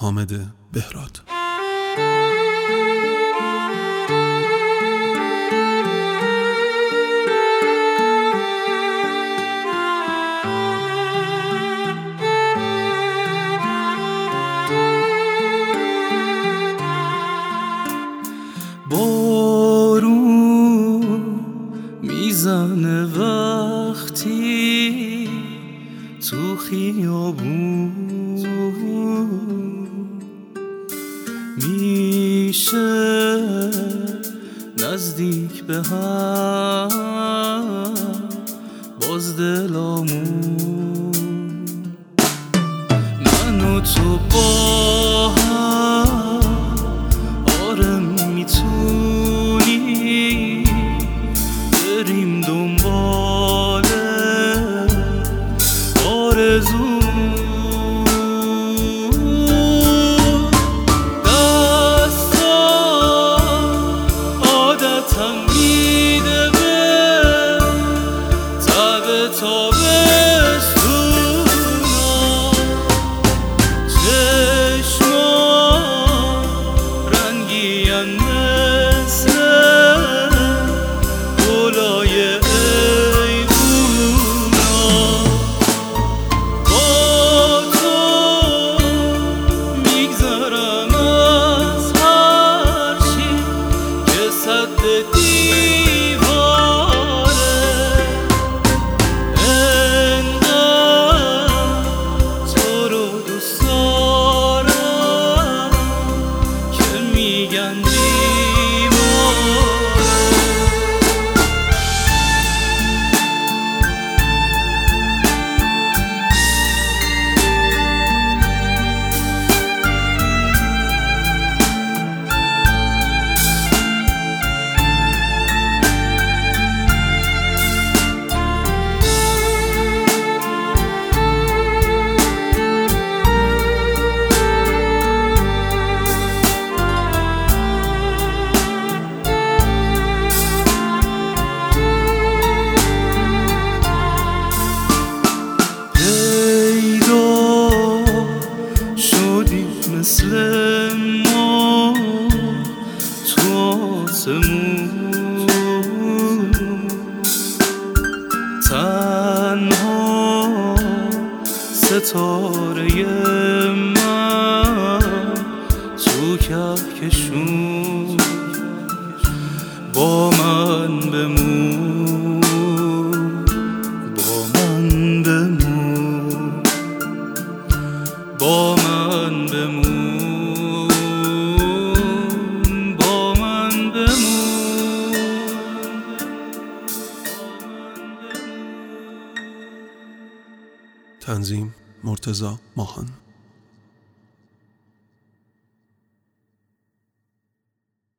حامد بهراد. بارون میزنه وقتی تو خیابون میشه نزدیک به هم باز دلامون من و تو با هم آره میتونی بریم دنبال آرزو مثل ما تو آسمون تنها ستاره من تو کهکشون با من بمون با من بمون با من بمون با من بمون. تنظیم مرتضی ماهان.